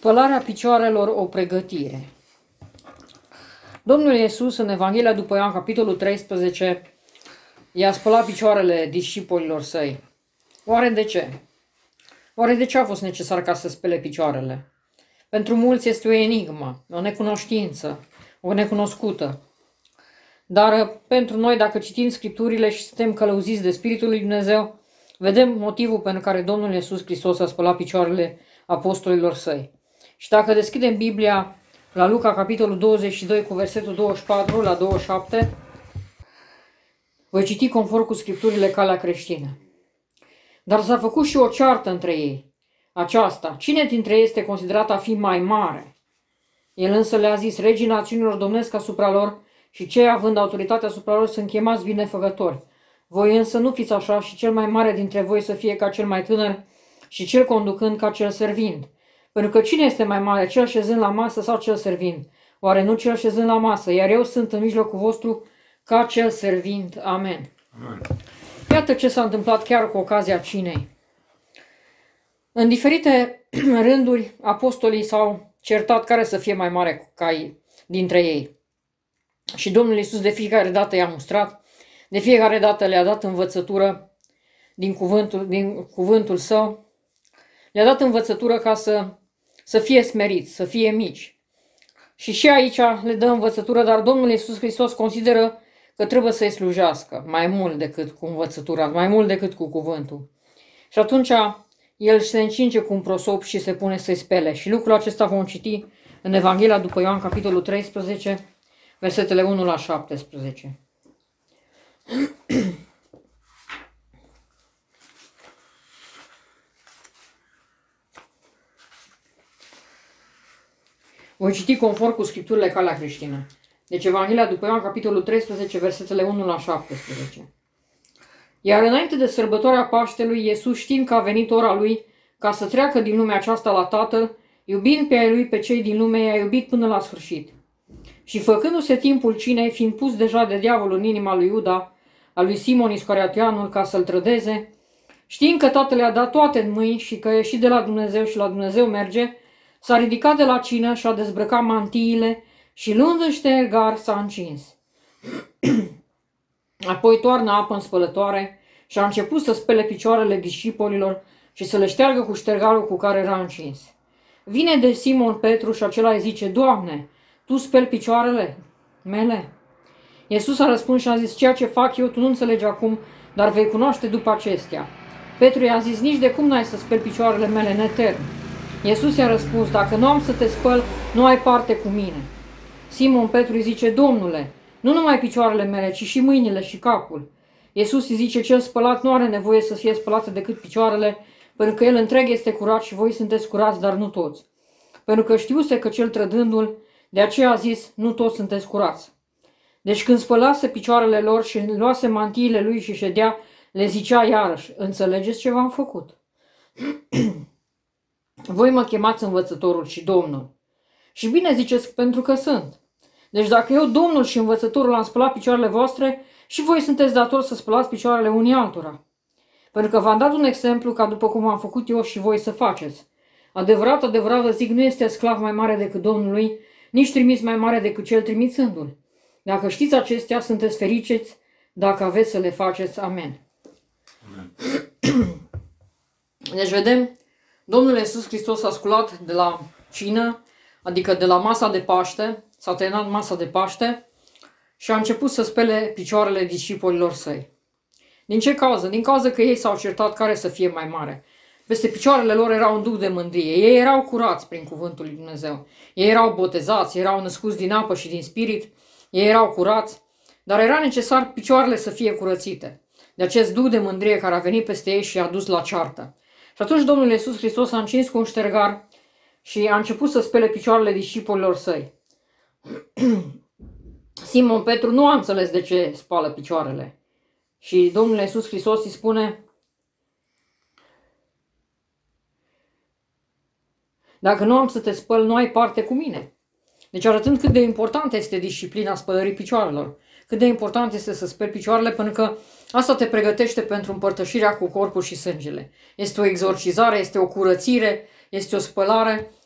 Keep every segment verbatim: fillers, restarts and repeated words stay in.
Spălarea picioarelor, o pregătire. Domnul Iisus în Evanghelia după Ioan, capitolul treisprezece, i-a spălat picioarele discipolilor săi. Oare de ce? Oare de ce a fost necesar ca să spele picioarele? Pentru mulți este o enigmă, o necunoștință, o necunoscută. Dar pentru noi, dacă citim Scripturile și suntem călăuziți de Spiritul lui Dumnezeu, vedem motivul pentru care Domnul Iisus Hristos a spălat picioarele apostolilor săi. Și dacă deschidem Biblia la Luca, capitolul douăzeci și doi, cu versetul douăzeci și patru la douăzeci și șapte, voi citi conform cu Scripturile calea creștină. Dar s-a făcut și o ceartă între ei. Aceasta, cine dintre ei este considerat a fi mai mare? El însă le-a zis, regii națiunilor domnesc asupra lor și cei având autoritatea asupra lor sunt chemați binefăcători. Voi însă nu fiți așa și cel mai mare dintre voi să fie ca cel mai tânăr și cel conducând ca cel servind. Pentru că cine este mai mare, cel șezând la masă sau cel servind? Oare nu cel șezând la masă? Iar eu sunt în mijlocul vostru ca cel servind. Amen. Amen. Iată ce s-a întâmplat chiar cu ocazia cinei. În diferite rânduri, apostolii s-au certat care să fie mai mare ca ei, dintre ei. Și Domnul Iisus de fiecare dată i-a mustrat, de fiecare dată le-a dat învățătură din cuvântul, din cuvântul său, le-a dat învățătură ca să, să fie smeriți, să fie mici. Și și aici le dă învățătură, dar Domnul Iisus Hristos consideră că trebuie să-i slujească mai mult decât cu învățătura, mai mult decât cu cuvântul. Și atunci el se încinge cu un prosop și se pune să-i spele. Și lucrul acesta vom citi în Evanghelia după Ioan, capitolul treisprezece, versetele unu la șaptesprezece. Voi citi conform cu Scripturile calea creștină. Deci Evanghelia după Ioan, capitolul treisprezece, versetele unu la șaptesprezece. Iar înainte de sărbătoarea Paștelui, Iisus, știind că a venit ora lui ca să treacă din lumea aceasta la Tatăl, iubind pe ai lui pe cei din lume, i-a iubit până la sfârșit. Și făcându-se timpul cinei, fiind pus deja de diavolul în inima lui Iuda, a lui Simon Iscarioteanul, ca să-l trădeze, știind că Tatăl i-a dat toate în mâini și că e ieșit de la Dumnezeu și la Dumnezeu merge, s-a ridicat de la cină și a dezbrăcat mantiile și luând în ștergar s-a încins. Apoi toarnă apă în spălătoare și a început să spele picioarele discipolilor și să le șteargă cu ștergarul cu care era încins. Vine de Simon Petru și acela îi zice, Doamne, Tu speli picioarele mele? Iisus a răspuns și a zis, ceea ce fac eu tu nu înțelegi acum, dar vei cunoaște după acestea. Petru i-a zis, nici de cum n-ai să speli picioarele mele în etern. Iisus i-a răspuns, dacă nu am să te spăl, nu ai parte cu mine. Simon Petru îi zice, Domnule, nu numai picioarele mele, ci și mâinile și capul. Iisus îi zice, cel spălat nu are nevoie să fie spălate decât picioarele, pentru că el întreg este curat și voi sunteți curați, dar nu toți. Pentru că știuse că cel trădându-l, de aceea a zis, nu toți sunteți curați. Deci când spălase picioarele lor și luase mantiile lui și ședea, le zicea iarăși, înțelegeți ce v-am făcut? Voi mă chemați învățătorul și Domnul. Și bine ziceți, pentru că sunt. Deci dacă eu, Domnul și învățătorul, am spălat picioarele voastre, și voi sunteți datori să spălați picioarele unii altora. Pentru că v-am dat un exemplu ca după cum am făcut eu și voi să faceți. Adevărat, adevărat vă zic, nu este sclav mai mare decât Domnului, nici trimis mai mare decât cel trimițându-l. Dacă știți acestea, sunteți fericiți dacă aveți să le faceți. Amen. Amen. Deci vedem, Domnul Iisus Hristos a sculat de la cină, adică de la masa de Paște, s-a terminat masa de Paște și a început să spele picioarele discipolilor săi. Din ce cauză? Din cauza că ei s-au certat care să fie mai mare. Peste picioarele lor era un duc de mândrie. Ei erau curați prin cuvântul lui Dumnezeu. Ei erau botezați, erau născuți din apă și din spirit, ei erau curați, dar era necesar picioarele să fie curățite de acest duc de mândrie care a venit peste ei și i-a dus la ceartă. Și atunci Domnul Iisus Hristos a încins cu un ștergar și a început să spele picioarele discipolilor săi. Simon Petru nu a înțeles de ce spală picioarele. Și Domnul Iisus Hristos îi spune, dacă nu am să te spăl, nu ai parte cu mine. Deci arătând cât de importantă este disciplina spălării picioarelor. Cât de important este să speli picioarele, pentru că asta te pregătește pentru împărtășirea cu corpul și sângele. Este o exorcizare, este o curățire, este o spălare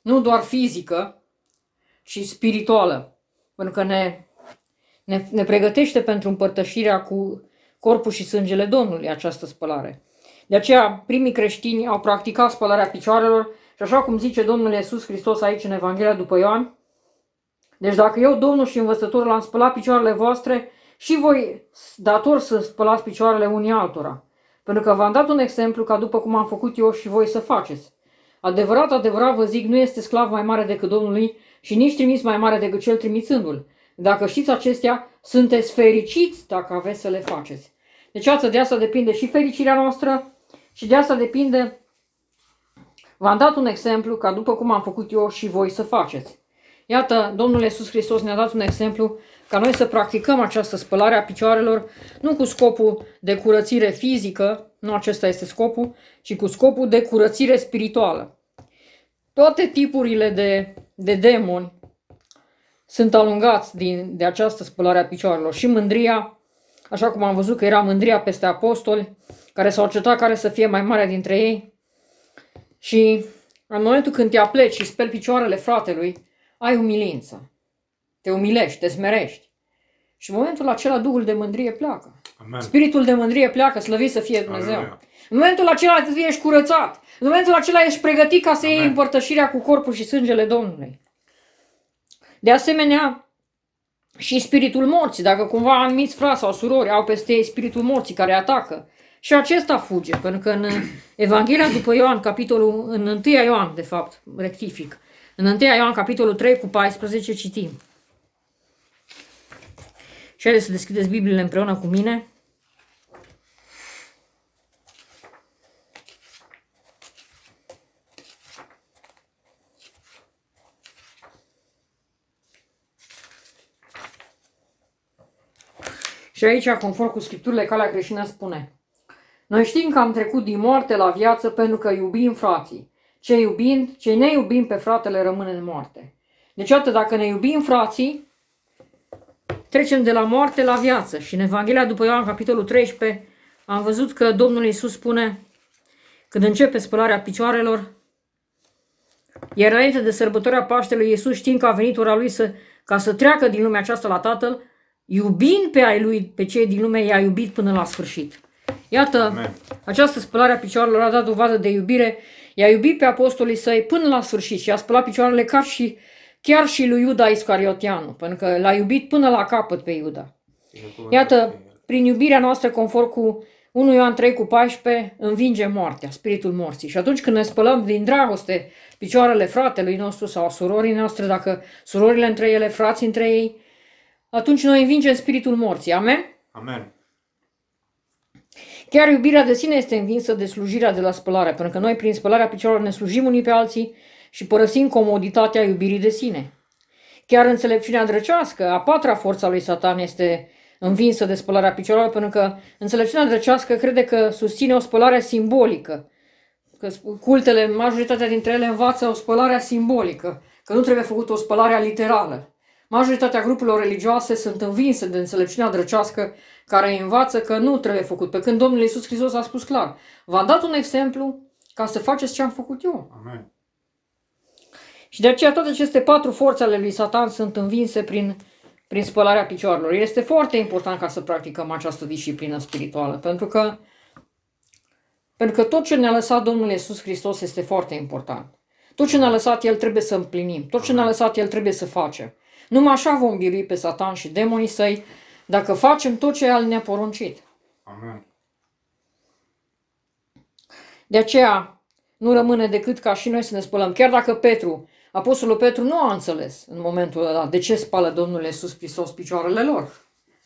nu doar fizică, ci spirituală, pentru că ne, ne, ne pregătește pentru împărtășirea cu corpul și sângele Domnului această spălare. De aceea, primii creștini au practicat spălarea picioarelor și așa cum zice Domnul Iisus Hristos aici în Evanghelia după Ioan, deci dacă eu, Domnul și Învățătorul, am spălat picioarele voastre, și voi dator să spălați picioarele unii altora. Pentru că v-am dat un exemplu ca după cum am făcut eu și voi să faceți. Adevărat, adevărat vă zic, nu este sclav mai mare decât Domnului și nici trimis mai mare decât cel trimițându-l. Dacă știți acestea, sunteți fericiți dacă aveți să le faceți. Deci atât de asta depinde și fericirea noastră și de asta depinde, v-am dat un exemplu ca după cum am făcut eu și voi să faceți. Iată, Domnul Iisus Hristos ne-a dat un exemplu ca noi să practicăm această spălare a picioarelor, nu cu scopul de curățire fizică, nu acesta este scopul, ci cu scopul de curățire spirituală. Toate tipurile de, de demoni sunt alungați din, de această spălare a picioarelor. Și mândria, așa cum am văzut că era mândria peste apostoli, care s-au certat care să fie mai mare dintre ei. Și în momentul când te apleci și speli picioarele fratelui, ai umilință. Te umilești, te smerești. Și în momentul acela Duhul de mândrie pleacă. Amen. Spiritul de mândrie pleacă, slăvit să fie Dumnezeu. Aleluia. În momentul acela tu ești curățat. În momentul acela ești pregătit ca să Amen. iei împărtășirea cu corpul și sângele Domnului. De asemenea, și spiritul morții. Dacă cumva anumiți frați sau surori au peste ei spiritul morții care atacă, și acesta fuge. Pentru că în Evanghelia după Ioan, capitolul, în întâi Ioan, de fapt, rectific, în întâi Ioan, capitolul trei cu paisprezece, citim. Și haideți să deschideți Bibliile împreună cu mine. Și aici, conform cu Scripturile, calea creștină spune: noi știm că am trecut din moarte la viață pentru că iubim frații. Ce iubind, ce ne iubim pe fratele rămâne în moarte. Deci, atât dacă ne iubim frații, trecem de la moarte la viață. Și în Evanghelia după Ioan, capitolul treisprezece, am văzut că Domnul Iisus spune, când începe spălarea picioarelor, iar înainte de sărbătoarea Paștelui, Iisus, știind că a venit ora lui să, ca să treacă din lumea aceasta la Tatăl, iubind pe ai lui, pe cei din lume, i-a iubit până la sfârșit. Iată, Amen. Această spălare a picioarelor a dat dovadă de iubire, i-a iubit pe apostolii săi până la sfârșit și a spălat picioarele ca și, chiar și lui Iuda Iscarioteanu, pentru că l-a iubit până la capăt pe Iuda. Iată, prin iubirea noastră, conform cu unu Ioan trei cu paisprezece, învinge moartea, spiritul morții. Și atunci când ne spălăm din dragoste picioarele fratelui nostru sau surorii noastre, dacă surorile între ele, frații între ei, atunci noi învingem spiritul morții. Amen? Amen. Chiar iubirea de sine este învinsă de slujirea de la spălare, pentru că noi prin spălarea picioarelor ne slujim unii pe alții și părăsim comoditatea iubirii de sine. Chiar înțelepciunea drăcească, a patra forță a lui Satan, este învinsă de spălarea picioarelor, pentru că înțelepciunea drăcească crede că susține o spălare simbolică. Că cultele, majoritatea dintre ele învață o spălare simbolică, că nu trebuie făcută o spălare literală. Majoritatea grupurilor religioase sunt învinse de înțelepciunea drăcească care învață că nu trebuie făcut. Pe când Domnul Iisus Hristos a spus clar: v-am dat un exemplu ca să faceți ce am făcut eu. Amen. Și de aceea toate aceste patru forțe ale lui Satan sunt învinse prin, prin spălarea picioarelor. Este foarte important ca să practicăm această disciplină spirituală, pentru că, pentru că tot ce ne-a lăsat Domnul Iisus Hristos este foarte important. Tot ce ne-a lăsat El trebuie să împlinim. Tot ce ne-a lăsat El trebuie să facem. Numai așa vom birui pe Satan și demonii săi, dacă facem tot ce El ne-a poruncit. Amen. De aceea nu rămâne decât ca și noi să ne spălăm. Chiar dacă Petru, apostolul Petru, nu a înțeles în momentul ăla de ce spală Domnul Iisus Hristos picioarele lor.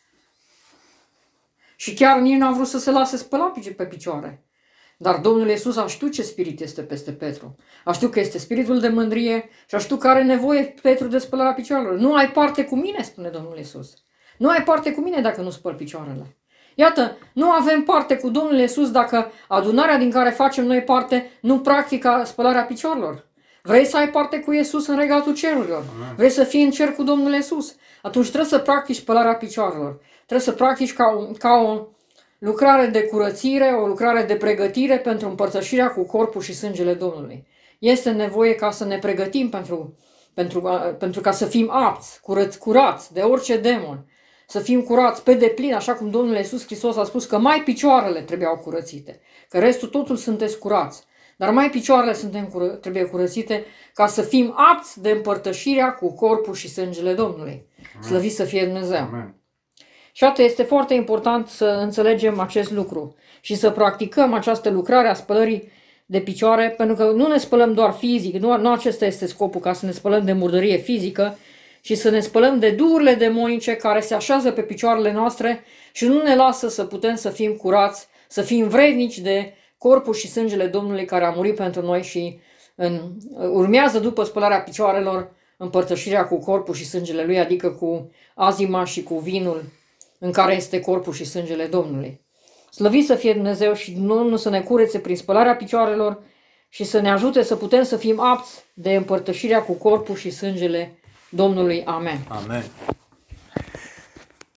Și chiar nici nu a vrut să se lase spăla pe picioare. Dar Domnul Iisus a știut ce spirit este peste Petru. A știut că este spiritul de mândrie și a știut că are nevoie Petru de spălarea picioarelor. Nu ai parte cu mine, spune Domnul Iisus. Nu ai parte cu mine dacă nu spăl picioarele. Iată, nu avem parte cu Domnul Iisus dacă adunarea din care facem noi parte nu practică spălarea picioarelor. Vrei să ai parte cu Iisus în regatul cerurilor? Amen. Vrei să fii în cer cu Domnul Iisus? Atunci trebuie să practici spălarea picioarelor. Trebuie să practici ca o, ca o lucrare de curățire, o lucrare de pregătire pentru împărtășirea cu corpul și sângele Domnului. este nevoie ca să ne pregătim pentru, pentru, pentru ca să fim apți, curăți, curați de orice demon, să fim curați pe deplin, așa cum Domnul Iisus Hristos a spus că mai picioarele trebuiau curățite, că restul totul sunteți curați, dar mai picioarele suntem cură, trebuie curățite ca să fim apți de împărtășirea cu corpul și sângele Domnului. Amen. Slăvit să fie Dumnezeu! Amen. Și atât este foarte important să înțelegem acest lucru și să practicăm această lucrare a spălării de picioare, pentru că nu ne spălăm doar fizic, nu, nu acesta este scopul, ca să ne spălăm de murdărie fizică, și să ne spălăm de duhurile demonice care se așează pe picioarele noastre și nu ne lasă să putem să fim curați, să fim vrednici de corpul și sângele Domnului care a murit pentru noi și în, urmează după spălarea picioarelor împărtășirea cu corpul și sângele Lui, adică cu azima și cu vinul în care este corpul și sângele Domnului. Slăvit să fie Dumnezeu și Domnul să ne curețe prin spălarea picioarelor și să ne ajute să putem să fim apți de împărtășirea cu corpul și sângele Domnului. Amen. Amen.